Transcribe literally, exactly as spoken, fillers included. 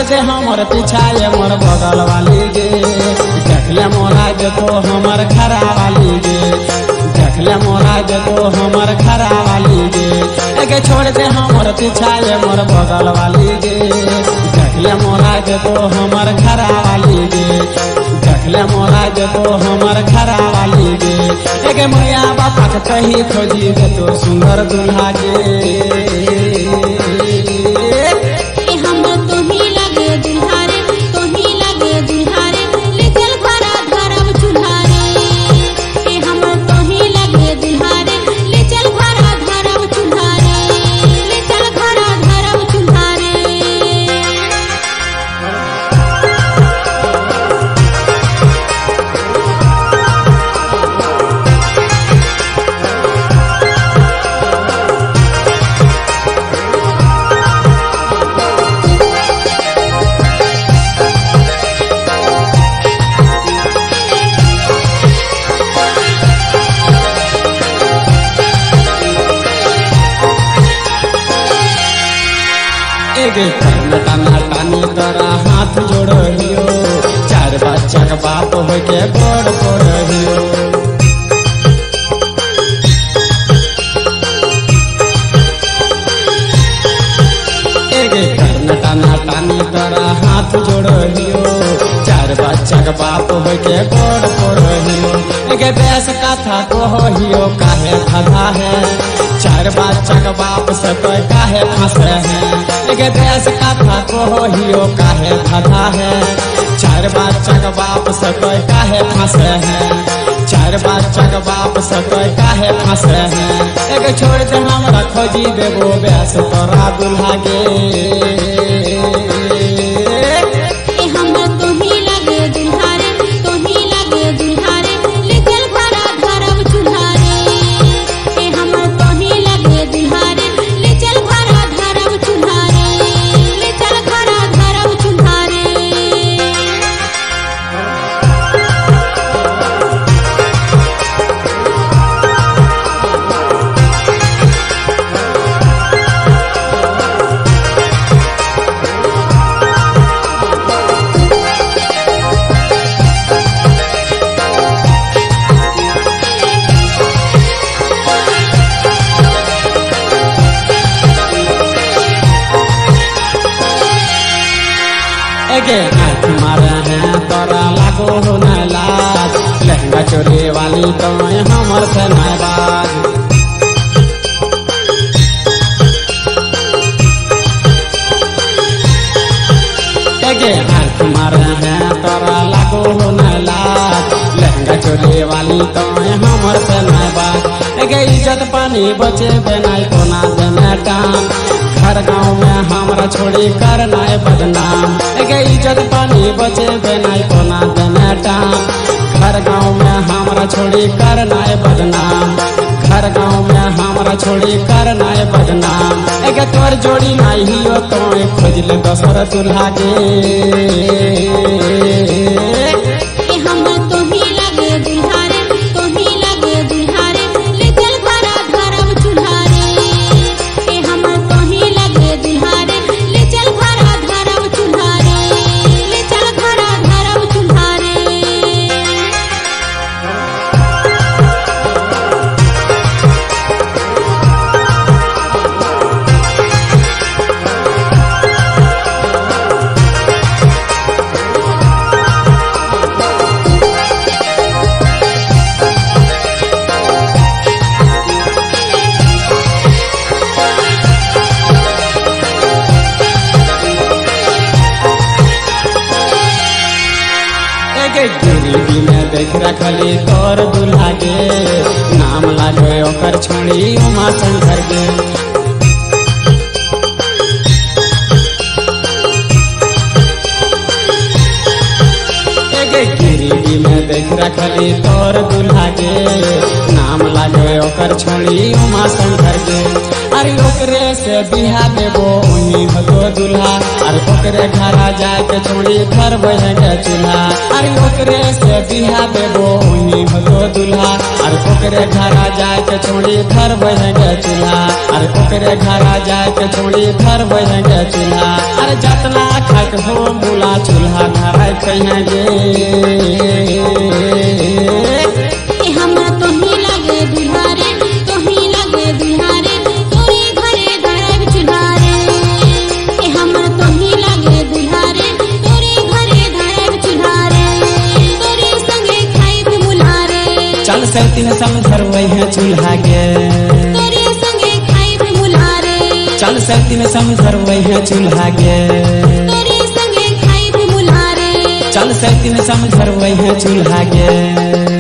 दे हमर पिछाए मोर बगल वाली गे देखले मोरा दे तो हमर खरा वाली गे देखले मोरा दे तो हमर खरा वाली गे एगे छोड़ दे हमर पिछाए मोर बगल वाली गे देखले मोरा दे तो हमर खरा वाली गे देखले मोरा दे तो हमर खरा वाली गे एगे मैया बापा के कही खोजी दे तो सुंदर दुल्हा गे एगे टना टानी तोरा हाथ जोड़ियो चार बच्चा के बाप हो के गोड़ पड़ियो एगे टना टानी तोरा हाथ जोड़ियो चार बच्चा के बाप हो के गोड़ पड़ियो एगे बेस कथा कहियो काहे खधा है चार बच्चा के बाप से तो काहे फंसे है एगे देश कथा कहियो काहे खधा है चार बच्चा के बाप से तो काहे फंसे है चार बच्चा के बाप से तो काहे फंसे है एगे छोड़ दे हमरा खोजी देबो बेस तोरा दुल्हा गे एगे आँख मारे हैं तोरा लागो हो न लाज लहंगा चोरी वाली तो हमर से नाबाज एगे आँख मारे हैं तोरा लागो हो न लाज लहंगा चोरी वाली तो हमर से नाबाज एगे इज्जत पानी बचे बेनाई कोना देने टान हर गाँव में हमरा छोड़ी करना बदनाम एगे इज्जत पानी बचे बेनाई कोना देने टाम हर गाँव में हमरा छोड़ी करना बदनाम हर गाँव में हमरा छोड़ी करना बदनाम एगे तोर जोड़ी नहीं हियो तो खोज ले दोसर दुल्हा गे गिरवी में देख रखली तोर दुल्हा गे नाम लागे ओकर छोड़ी उमा शंकर गे गिरवी में देख रखली तोर दुल्हा गे नाम नाम लागे ओकर छोड़ी उमा शंकर के। अरे ओकरे से बिहा देबो वही हतो दूल्हा, अरे ओकरे घरा जाए के छोड़ी घर बहेंगे चूल्हा। अरे ओकरे से बिहा देबो वही हतो दूल्हा, अरे ओकरे घरा जाए के छोड़ी घर बहेंगे चूल्हा। अरे ओकरे घरा जाए के छोड़ी घर बहेंगे चूल्हा। अरे जतना खाक हो मुला चूल्हा धराई कहेंगे। चल सैतीन समझर वही चूल्हा के, तोरे संगे खाइब मुल्हारे। चल सैतीन समझर वही चूल्हा के, तोरे संगे खाइब मुल्हारे। चल सैतीन समझर वही चूल्हा के।